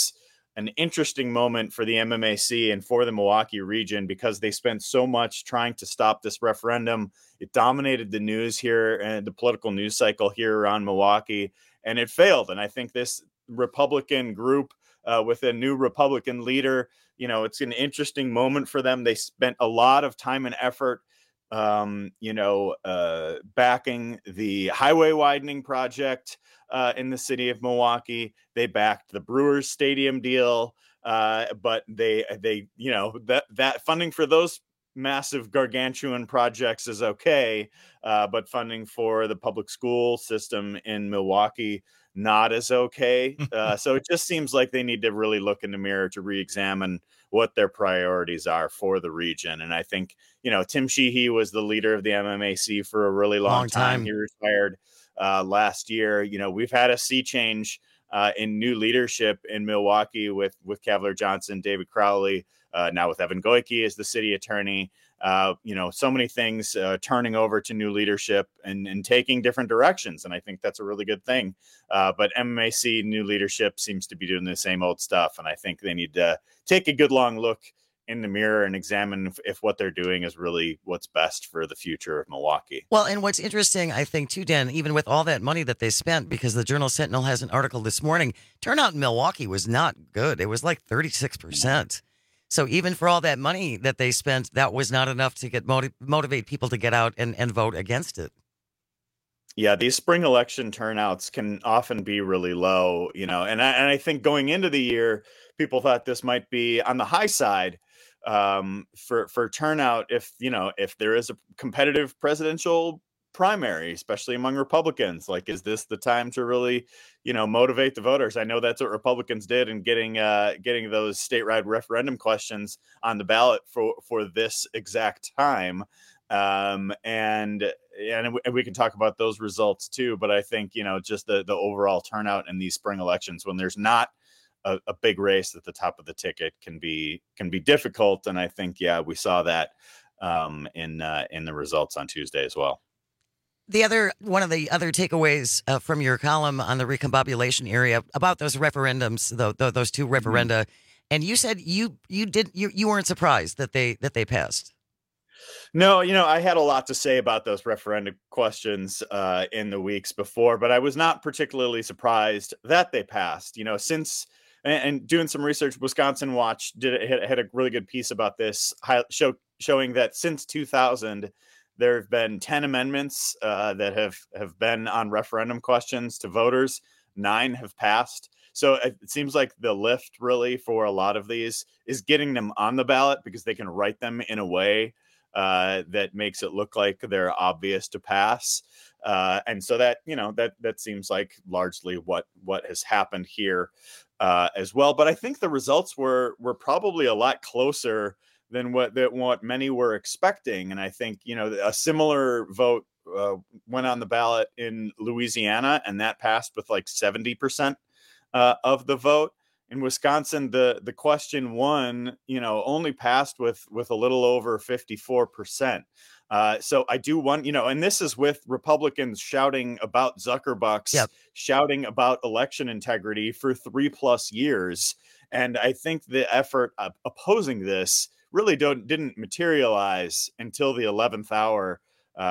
an interesting moment for the MMAC and for the Milwaukee region because they spent so much trying to stop this referendum. It dominated the news here and the political news cycle here around Milwaukee, and it failed. And I think this Republican group with a new Republican leader, it's an interesting moment for them. They spent a lot of time and effort backing the highway widening project in the city of Milwaukee. They backed the Brewers Stadium deal, but they that funding for those massive gargantuan projects is okay, but funding for the public school system in Milwaukee not as okay. So it just seems like they need to really look in the mirror to re-examine what their priorities are for the region. And I think, Tim Sheehy was the leader of the MMAC for a really long time. He retired last year. We've had a sea change in new leadership in Milwaukee with Cavalier Johnson, David Crowley, now with Evan Goyke as the city attorney. So many things turning over to new leadership and taking different directions. And I think that's a really good thing. But MMAC new leadership seems to be doing the same old stuff. And I think they need to take a good long look in the mirror and examine if what they're doing is really what's best for the future of Milwaukee. Well, and what's interesting, I think, too, Dan, even with all that money that they spent, because the Journal Sentinel has an article this morning, turnout in Milwaukee was not good. It was like 36%. So even for all that money that they spent, that was not enough to get motivate people to get out and vote against it. Yeah, these spring election turnouts can often be really low, and I think going into the year, people thought this might be on the high side for turnout if there is a competitive presidential primary, especially among Republicans. Like, is this the time to really, motivate the voters? I know that's what Republicans did in getting those statewide referendum questions on the ballot for this exact time. And we can talk about those results too. But I think, just the overall turnout in these spring elections when there's not a big race at the top of the ticket can be difficult. And I think, we saw that in the results on Tuesday as well. One of the other takeaways from your column on the recombobulation area about those referendums, those two referenda, and you said you weren't surprised that they passed. No, I had a lot to say about those referendum questions in the weeks before, but I was not particularly surprised that they passed. Since and doing some research, Wisconsin Watch had a really good piece about this, showing that since 2000. There have been 10 amendments that have been on referendum questions to voters. 9 have passed. So it seems like the lift really for a lot of these is getting them on the ballot because they can write them in a way that makes it look like they're obvious to pass. And so that seems like largely what has happened here as well. But I think the results were probably a lot closer than what many were expecting. And I think, a similar vote went on the ballot in Louisiana, and that passed with like 70% of the vote. In Wisconsin, the question one, only passed with a little over 54%. So I do want, and this is with Republicans shouting about Zuckerbucks, shouting about election integrity for 3+ years. And I think the effort of opposing this really didn't materialize until the 11th hour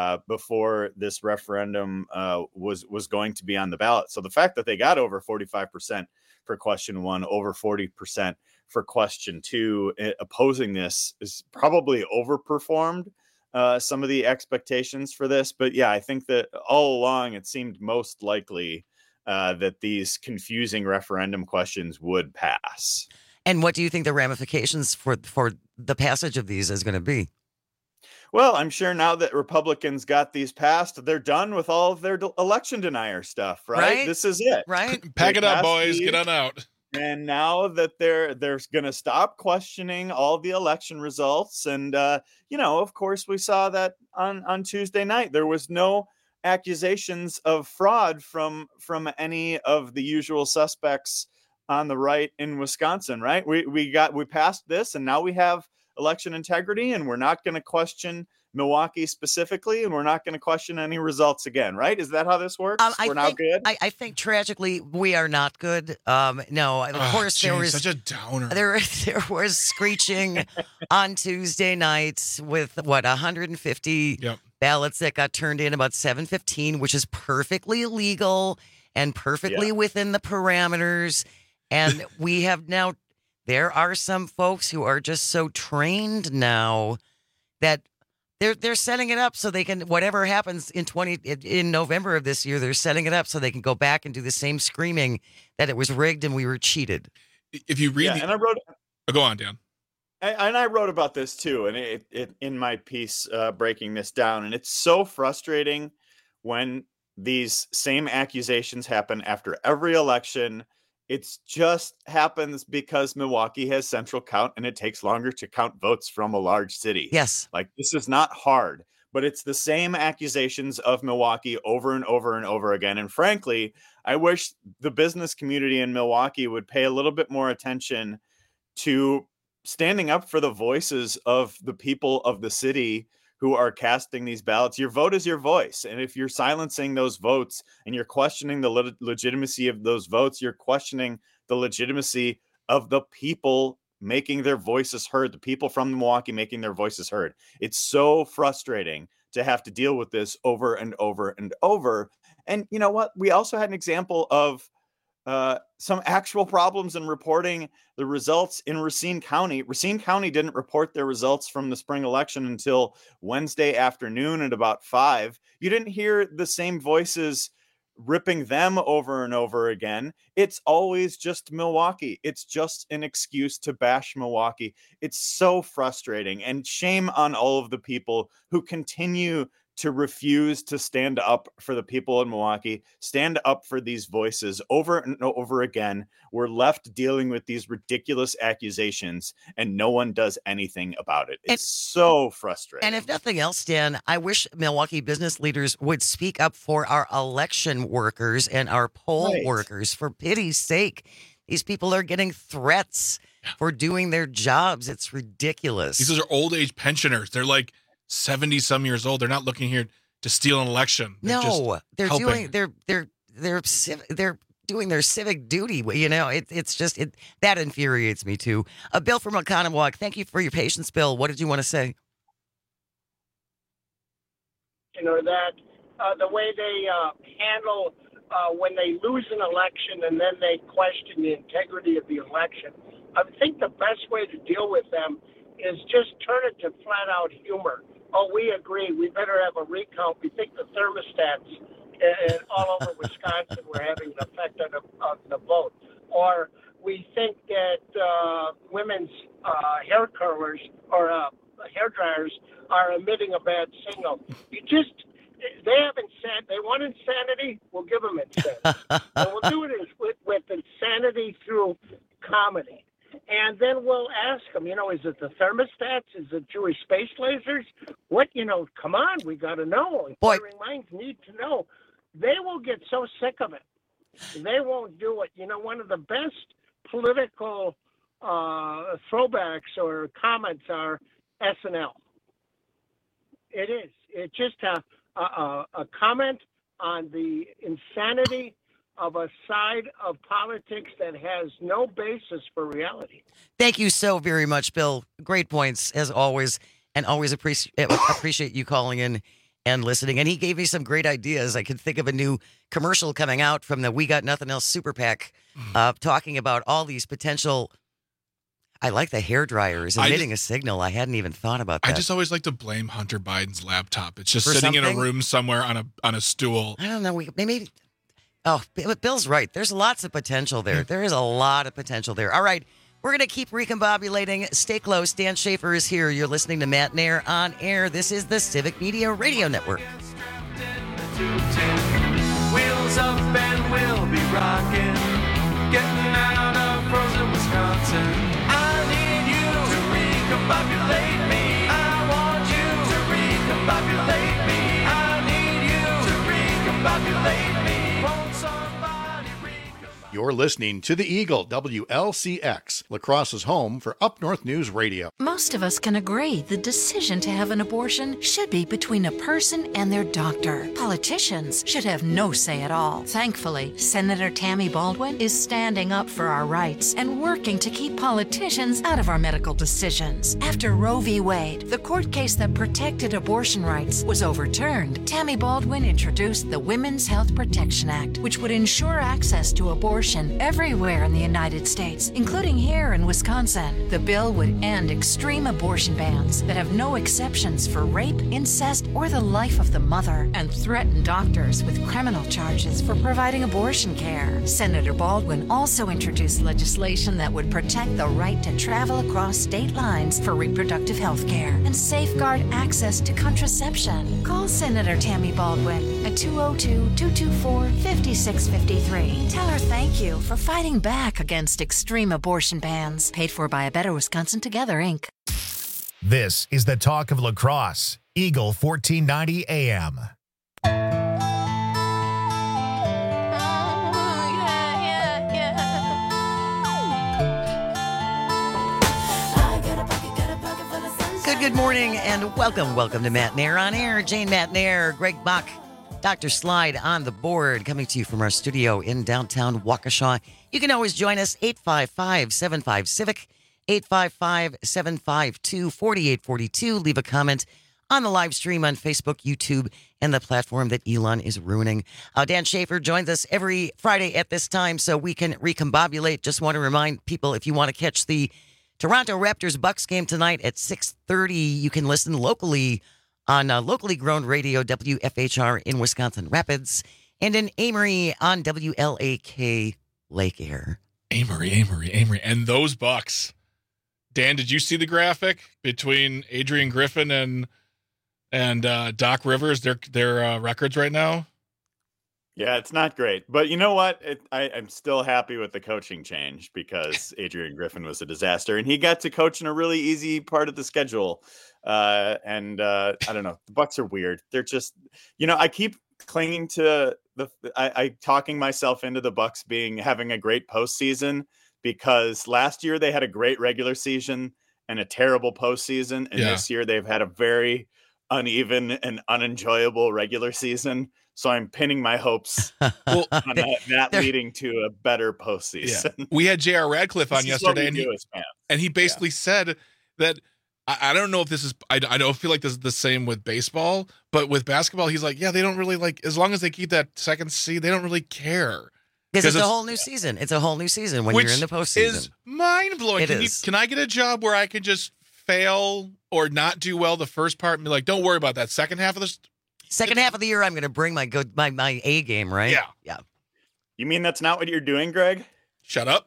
before this referendum was going to be on the ballot. So the fact that they got over 45% for question one, over 40% for question two, opposing this is probably overperformed some of the expectations for this. But yeah, I think that all along it seemed most likely that these confusing referendum questions would pass. And what do you think the ramifications for the passage of these is going to be? Well, I'm sure now that Republicans got these passed, they're done with all of their election denier stuff, right? This is it. Right? Pack it up, boys. Get on out. And now that they're going to stop questioning all the election results. And, of course, we saw that on Tuesday night. There was no accusations of fraud from any of the usual suspects on the right in Wisconsin, right? We passed this, and now we have election integrity, and we're not going to question Milwaukee specifically, and we're not going to question any results again, right? Is that how this works? We're now good? I think tragically we are not good. No, of course there was such a downer. There was screeching on Tuesday night with 150 ballots that got turned in about 7:15, which is perfectly legal and perfectly within the parameters. And we have now, there are some folks who are just so trained now that they're setting it up so they can, whatever happens in November of this year, they're setting it up so they can go back and do the same screaming that it was rigged and we were cheated. If you read, and I wrote. Go on, Dan. And I wrote about this too, and it in my piece breaking this down, and it's so frustrating when these same accusations happen after every election. It just happens because Milwaukee has central count and it takes longer to count votes from a large city. Yes. Like, this is not hard, but it's the same accusations of Milwaukee over and over and over again. And frankly, I wish the business community in Milwaukee would pay a little bit more attention to standing up for the voices of the people of the city who are casting these ballots. Your vote is your voice. And if you're silencing those votes and you're questioning the legitimacy of those votes, you're questioning the legitimacy of the people making their voices heard, the people from Milwaukee making their voices heard. It's so frustrating to have to deal with this over and over and over. And you know what? We also had an example of some actual problems in reporting the results in Racine County. Racine County didn't report their results from the spring election until Wednesday afternoon at about 5. You didn't hear the same voices ripping them over and over again. It's always just Milwaukee. It's just an excuse to bash Milwaukee. It's so frustrating, and shame on all of the people who continue to refuse to stand up for the people in Milwaukee, stand up for these voices over and over again. We're left dealing with these ridiculous accusations and no one does anything about it. It's so frustrating. And if nothing else, Dan, I wish Milwaukee business leaders would speak up for our election workers and our poll workers. For pity's sake, these people are getting threats for doing their jobs. It's ridiculous. These are old age pensioners. They're like 70 some years old. They're not looking here to steal an election. They're doing their civic duty. You know, that infuriates me too. Bill from Oconomowoc, thank you for your patience, Bill. What did you want to say? You know, that the way they handle when they lose an election and then they question the integrity of the election. I think the best way to deal with them is just turn it to flat out humor. Oh, we agree. We better have a recount. We think the thermostats all over Wisconsin were having an effect on the vote. Or we think that women's hair curlers or hair dryers are emitting a bad signal. They want insanity. We'll give them insanity. And we'll do it with insanity through comedy. And then we'll ask them, you know, is it the thermostats? Is it Jewish space lasers? What, you know, come on, we got to know. Inquiring minds need to know. They will get so sick of it. They won't do it. You know, one of the best political throwbacks or comments are SNL. It is. It's just a comment on the insanity of a side of politics that has no basis for reality. Thank you so very much, Bill. Great points, as always, and always appreciate you calling in and listening. And he gave me some great ideas. I could think of a new commercial coming out from the We Got Nothing Else Super PAC talking about all these potential... I like the hair dryers emitting a signal. I hadn't even thought about that. I just always like to blame Hunter Biden's laptop. It's just sitting in a room somewhere on a stool. I don't know. Maybe... Oh, but Bill's right. There's lots of potential there. There is a lot of potential there. All right, we're going to keep recombobulating. Stay close. Dan Schaefer is here. You're listening to Matt Nair on air. This is the Civic Media Radio Network. Wheels up and we'll be rocking, getting out of frozen Wisconsin. I need you to recombobulate me. I want you to recombobulate me. I need you to recombobulate me. Won't somebody recombobulate? You're listening to the Eagle, WLCX, La Crosse's home for Up North News Radio. Most of us can agree the decision to have an abortion should be between a person and their doctor. Politicians should have no say at all. Thankfully, Senator Tammy Baldwin is standing up for our rights and working to keep politicians out of our medical decisions. After Roe v. Wade, the court case that protected abortion rights, was overturned, Tammy Baldwin introduced the Women's Health Protection Act, which would ensure access to abortion everywhere in the United States, including here in Wisconsin. The bill would end extreme abortion bans that have no exceptions for rape, incest, or the life of the mother, and threaten doctors with criminal charges for providing abortion care. Senator Baldwin also introduced legislation that would protect the right to travel across state lines for reproductive health care and safeguard access to contraception. Call Senator Tammy Baldwin at 202-224-5653. Tell her thank you for fighting back against extreme abortion bans. Paid for by A Better Wisconsin Together, Inc. This is the talk of La Crosse, Eagle 1490 AM. Good morning and welcome to Matt Nair on Air. Jane Matt Nair, Greg Bach, Dr. Slide on the board, coming to you from our studio in downtown Waukesha. You can always join us, 855-75-CIVIC, 855-752-4842. Leave a comment on the live stream on Facebook, YouTube, and the platform that Elon is ruining. Dan Schaefer joins us every Friday at this time so we can recombobulate. Just want to remind people, if you want to catch the Toronto Raptors Bucks game tonight at 6:30, you can listen locally on locally grown radio WFHR in Wisconsin Rapids and in Amory on WLAK Lake Air. Amory. And those Bucks. Dan, did you see the graphic between Adrian Griffin and Doc Rivers, their records right now? Yeah, it's not great. But you know what? I'm still happy with the coaching change because Adrian Griffin was a disaster. And he got to coach in a really easy part of the schedule. I don't know. The Bucks are weird. They're just, I keep clinging to I talking myself into the Bucks having a great postseason because last year they had a great regular season and a terrible postseason. And this year they've had a very uneven and unenjoyable regular season. So I'm pinning my hopes on that leading to a better postseason. Yeah. We had J.R. Radcliffe on yesterday, and he basically said that I don't know if this is I don't feel like this is the same with baseball, but with basketball, he's like, yeah, they don't really as long as they keep that second seed, they don't really care. Because it's a whole new season. It's a whole new season when you're in the postseason. Is mind blowing. Can I get a job where I can just fail or not do well the first part and be like, don't worry about that second half of this? Second half of the year, I'm going to bring my A game, right? Yeah. You mean that's not what you're doing, Greg? Shut up.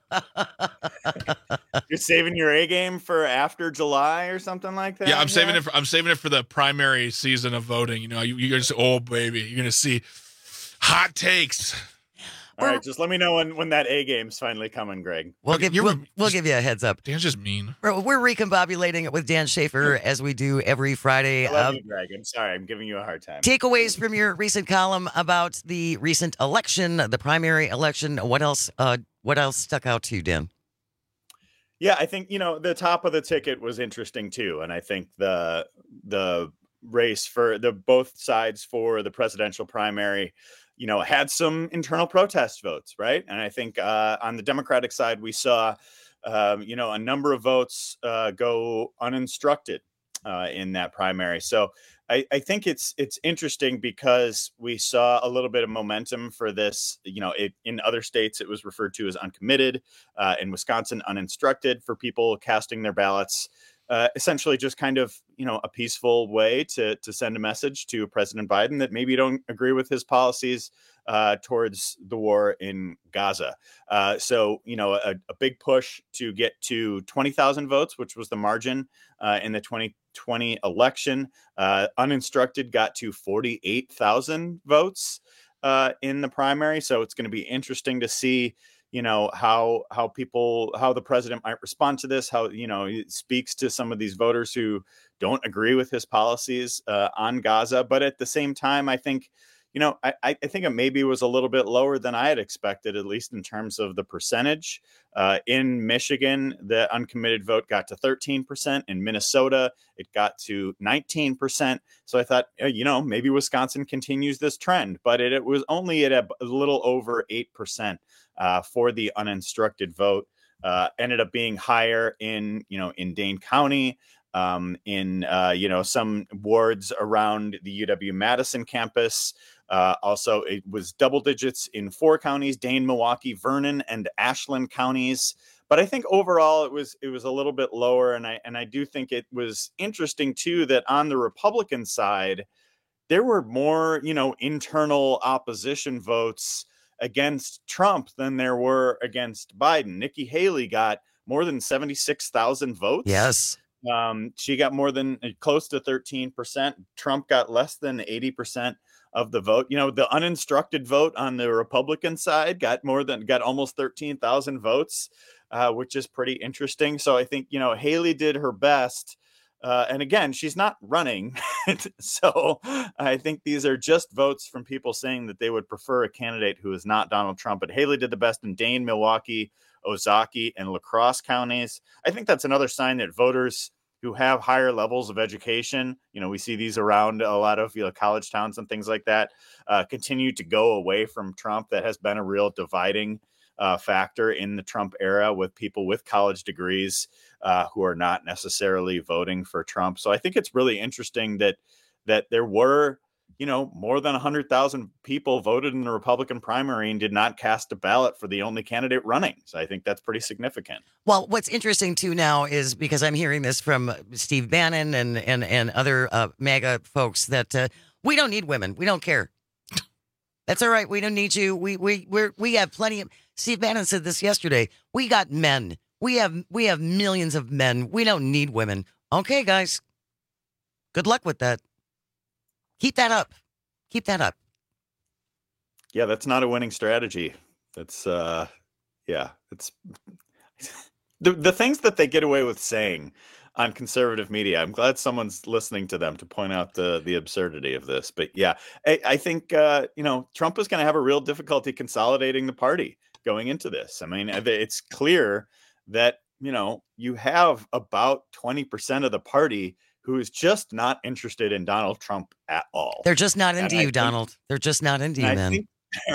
You're saving your A game for after July or something like that? Yeah, I'm saving it for the primary season of voting. You're going to say, oh, baby, you're going to see hot takes. All right, just let me know when that A game's finally coming, Greg. We'll give you a heads up. Dan's just mean. We're recombobulating it with Dan Schaefer as we do every Friday. I love you, Greg. I'm sorry. I'm giving you a hard time. Takeaways from your recent column about the recent election, the primary election. What else stuck out to you, Dan? Yeah, I think, the top of the ticket was interesting too. And I think the race for both sides for the presidential primary, had some internal protest votes, right? And I think on the Democratic side, we saw, a number of votes go uninstructed in that primary. So I think it's interesting because we saw a little bit of momentum for this. In other states, it was referred to as uncommitted. In Wisconsin, uninstructed for people casting their ballots. Essentially just kind of, a peaceful way to send a message to President Biden that maybe you don't agree with his policies towards the war in Gaza. So, a big push to get to 20,000 votes, which was the margin in the 2020 election. Uninstructed got to 48,000 votes in the primary. So it's going to be interesting to see how the president might respond to this, how, he speaks to some of these voters who don't agree with his policies on Gaza. But at the same time, I think, I think it maybe was a little bit lower than I had expected, at least in terms of the percentage. In Michigan, the uncommitted vote got to 13%. In Minnesota, it got to 19%. So I thought, maybe Wisconsin continues this trend, but it was only at a little over 8% for the uninstructed vote. Ended up being higher in Dane County, in some wards around the UW-Madison campus. Also, it was double digits in 4 counties: Dane, Milwaukee, Vernon, and Ashland counties. But I think overall it was a little bit lower, and I do think it was interesting too that on the Republican side there were more internal opposition votes against Trump than there were against Biden. Nikki Haley got more than 76,000 votes. Yes. She got more than close to 13%. Trump got less than 80% of the vote. The uninstructed vote on the Republican side got almost 13,000 votes, which is pretty interesting. So I think, Haley did her best. And again, she's not running. So I think these are just votes from people saying that they would prefer a candidate who is not Donald Trump. But Haley did the best in Dane, Milwaukee, Ozaukee, and La Crosse counties. I think that's another sign that voters who have higher levels of education, we see these around a lot of college towns and things like that, continue to go away from Trump. That has been a real dividing factor in the Trump era, with people with college degrees who are not necessarily voting for Trump. So I think it's really interesting that there were, more than 100,000 people voted in the Republican primary and did not cast a ballot for the only candidate running. So I think that's pretty significant. Well, what's interesting too now is, because I'm hearing this from Steve Bannon and other MAGA folks, that we don't need women. We don't care. That's all right. We don't need you. We have plenty of. Steve Bannon said this yesterday. We got men. We have millions of men. We don't need women. Okay, guys. Good luck with that. Keep that up. Keep that up. Yeah, that's not a winning strategy. That's it's the things that they get away with saying on conservative media. I'm glad someone's listening to them to point out the absurdity of this. But yeah, I think Trump is going to have a real difficulty consolidating the party going into this. I mean, it's clear that you have about 20% of the party who is just not interested in Donald Trump at all. They're just not into you, Donald. They're just not into you, man.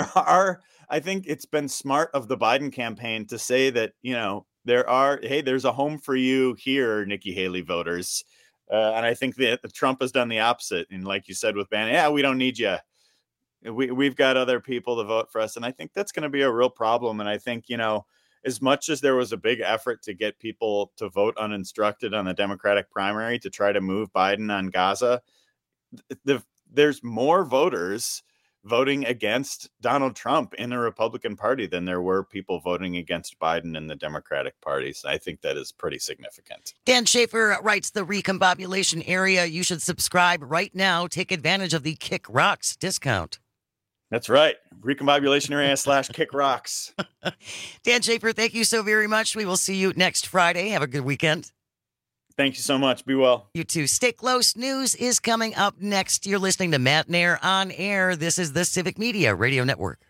I think it's been smart of the Biden campaign to say that, there's a home for you here, Nikki Haley voters. And I think that Trump has done the opposite. And like you said with Bannon, we don't need you. We've got other people to vote for us. And I think that's going to be a real problem. And I think, as much as there was a big effort to get people to vote uninstructed on the Democratic primary to try to move Biden on Gaza, there's more voters voting against Donald Trump in the Republican Party than there were people voting against Biden in the Democratic Party. So I think that is pretty significant. Dan Schaefer writes, the recombobulation area. You should subscribe right now. Take advantage of the Kick Rocks discount. That's right. Recombobulation area / Kick Rocks. Dan Schaefer, thank you so very much. We will see you next Friday. Have a good weekend. Thank you so much. Be well. You too. Stay close. News is coming up next. You're listening to Matt Nair on Air. This is the Civic Media Radio Network.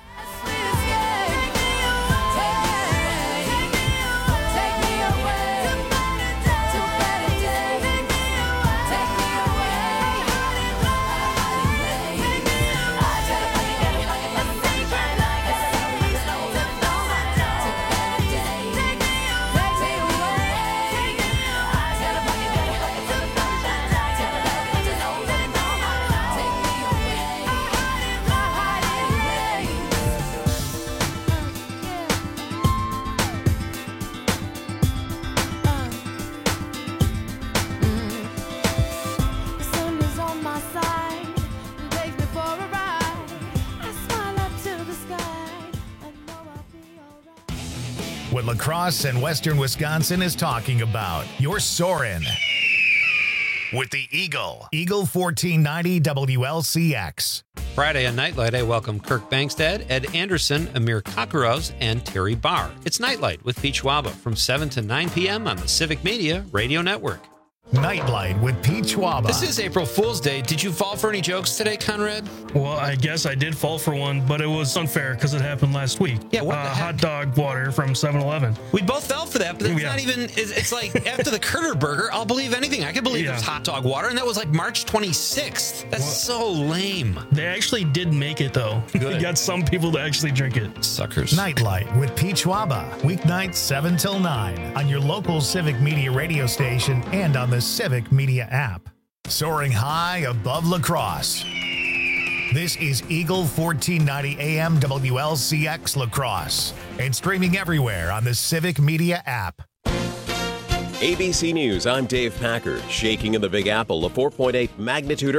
What La Crosse and Western Wisconsin is talking about. You're soaring with the Eagle. Eagle 1490 WLCX. Friday on Nightlight, I welcome Kirk Bankstead, Ed Anderson, Amir Kakaros, and Terry Barr. It's Nightlight with Pete Schwaba from 7 to 9 p.m. on the Civic Media Radio Network. Nightlight with Pete Schwaba. This is April Fool's Day. Did you fall for any jokes today, Conrad? Well, I guess I did fall for one, but it was unfair because it happened last week. Yeah, what the heck? Hot dog water from 7-Eleven. We both fell for that, but it's not even, it's like after the Critter Burger, I'll believe anything. I could believe there's hot dog water, and that was like March 26th. That's so lame. They actually did make it, though. Good. We got some people to actually drink it. Suckers. Nightlight with Pete Schwaba. Weeknights 7 till 9 on your local Civic Media radio station and on the Civic Media app. Soaring high above La Crosse. This is Eagle 1490 AM WLCX La Crosse and streaming everywhere on the Civic Media app. ABC News, I'm Dave Packard. Shaking in the Big Apple, a 4.8 magnitude